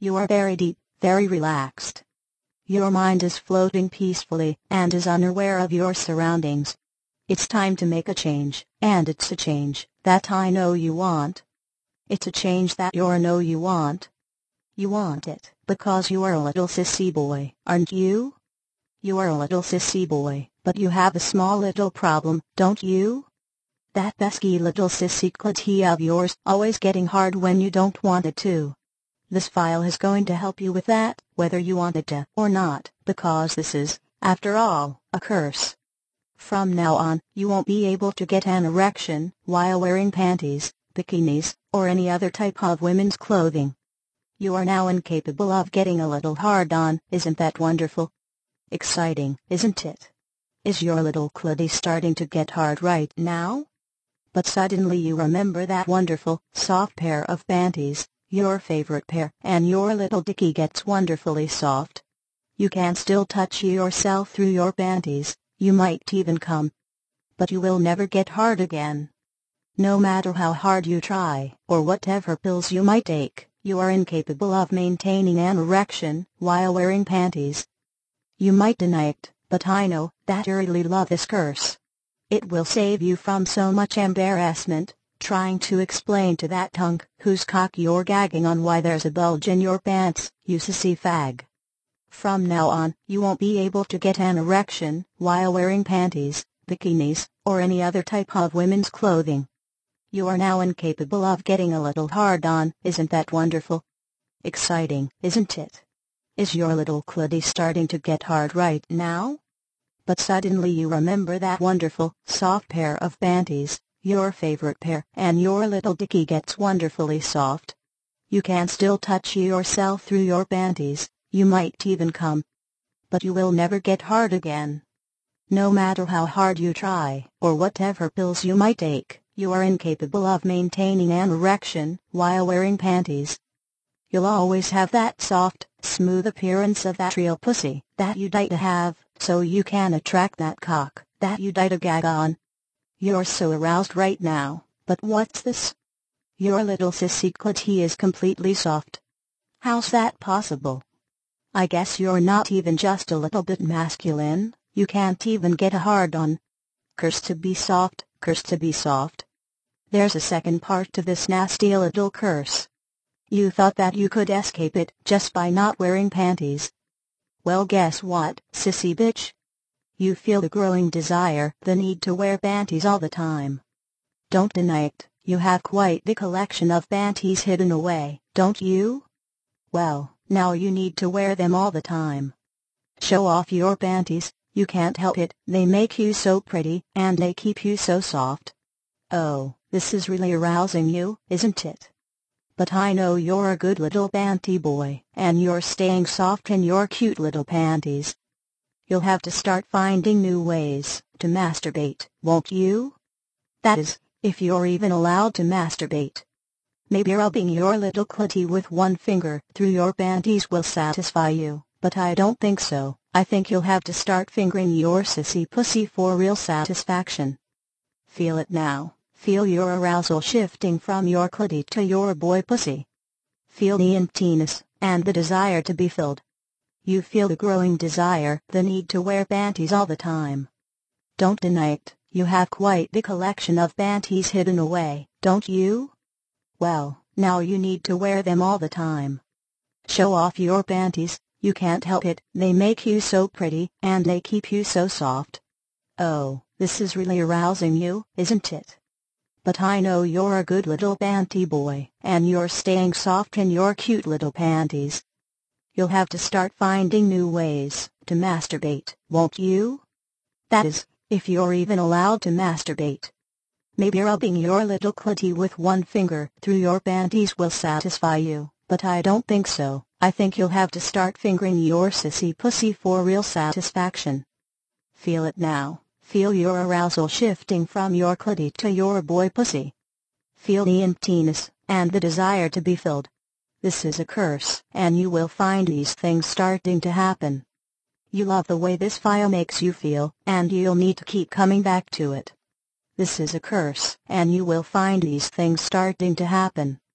You are very deep, very relaxed. Your mind is floating peacefully and is unaware of your surroundings. It's time to make a change, and it's a change that I know you want. It's a change that you know you want. You want it because you are a little sissy boy, aren't you? You are a little sissy boy, but you have a small little problem, don't you? That pesky little sissy clit of yours always getting hard when you don't want it to. This file is going to help you with that, whether you want it to or not, because this is, after all, a curse. From now on, you won't be able to get an erection while wearing panties, bikinis, or any other type of women's clothing. You are now incapable of getting a little hard-on, isn't that wonderful? Exciting, isn't it? Is your little clitty starting to get hard right now? But suddenly you remember that wonderful, soft pair of panties, your favorite pair, and your little dickie gets wonderfully soft. You can still touch yourself through your panties, you might even come. But you will never get hard again. No matter how hard you try, or whatever pills you might take, you are incapable of maintaining an erection while wearing panties. You might deny it, but I know that you really love this curse. It will save you from so much embarrassment, trying to explain to that hunk whose cock you're gagging on why there's a bulge in your pants, you sissy fag. From now on, you won't be able to get an erection while wearing panties, bikinis, or any other type of women's clothing. You are now incapable of getting a little hard-on, isn't that wonderful? Exciting, isn't it? Is your little clitty starting to get hard right now? But suddenly you remember that wonderful, soft pair of panties, your favorite pair, and your little dickie gets wonderfully soft. You can still touch yourself through your panties, you might even come. But you will never get hard again. No matter how hard you try, or whatever pills you might take, you are incapable of maintaining an erection while wearing panties. You'll always have that soft, smooth appearance of that real pussy that you'd like to have, so you can attract that cock that you'd like to gag on. You're so aroused right now, but what's this? Your little sissy clit is completely soft. How's that possible? I guess you're not even just a little bit masculine, you can't even get a hard-on. Curse to be soft, curse to be soft. There's a second part to this nasty little curse. You thought that you could escape it just by not wearing panties. Well, guess what, sissy bitch? You feel the growing desire, the need to wear panties all the time. Don't deny it, you have quite the collection of panties hidden away, don't you? Well, now you need to wear them all the time. Show off your panties, you can't help it, they make you so pretty, and they keep you so soft. Oh, this is really arousing you, isn't it? But I know you're a good little panty boy, and you're staying soft in your cute little panties. You'll have to start finding new ways to masturbate, won't you? That is, if you're even allowed to masturbate. Maybe rubbing your little clitty with one finger through your panties will satisfy you, but I don't think so. I think you'll have to start fingering your sissy pussy for real satisfaction. Feel it now. Feel your arousal shifting from your clitty to your boy pussy. Feel the emptiness and the desire to be filled. You feel the growing desire, the need to wear panties all the time. Don't deny it, you have quite the collection of panties hidden away, don't you? Well, now you need to wear them all the time. Show off your panties, you can't help it, they make you so pretty, and they keep you so soft. Oh, this is really arousing you, isn't it? But I know you're a good little panty boy, and you're staying soft in your cute little panties. You'll have to start finding new ways to masturbate, won't you? That is, if you're even allowed to masturbate. Maybe rubbing your little clitty with one finger through your panties will satisfy you, but I don't think so. I think you'll have to start fingering your sissy pussy for real satisfaction. Feel it now. Feel your arousal shifting from your clitty to your boy pussy. Feel the emptiness and the desire to be filled. This is a curse, and you will find these things starting to happen. You love the way this file makes you feel, and you'll need to keep coming back to it. This is a curse, and you will find these things starting to happen.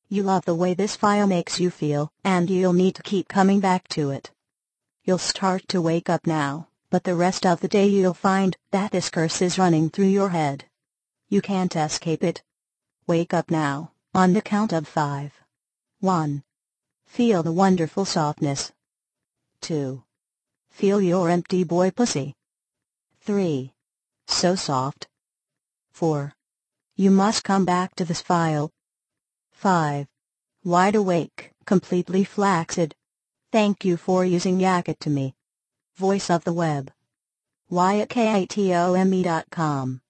You love the way this file makes you feel, and you'll need to keep coming back to it. You'll start to wake up now, but the rest of the day you'll find that this curse is running through your head. You can't escape it. Wake up now, on the count of 5. 1. Feel the wonderful softness. 2. Feel your empty boy pussy. 3. So soft. 4. You must come back to this file. 5. Wide awake, completely flaccid. Thank you for using Yakatomi. Voice of the web. WyattKatome.com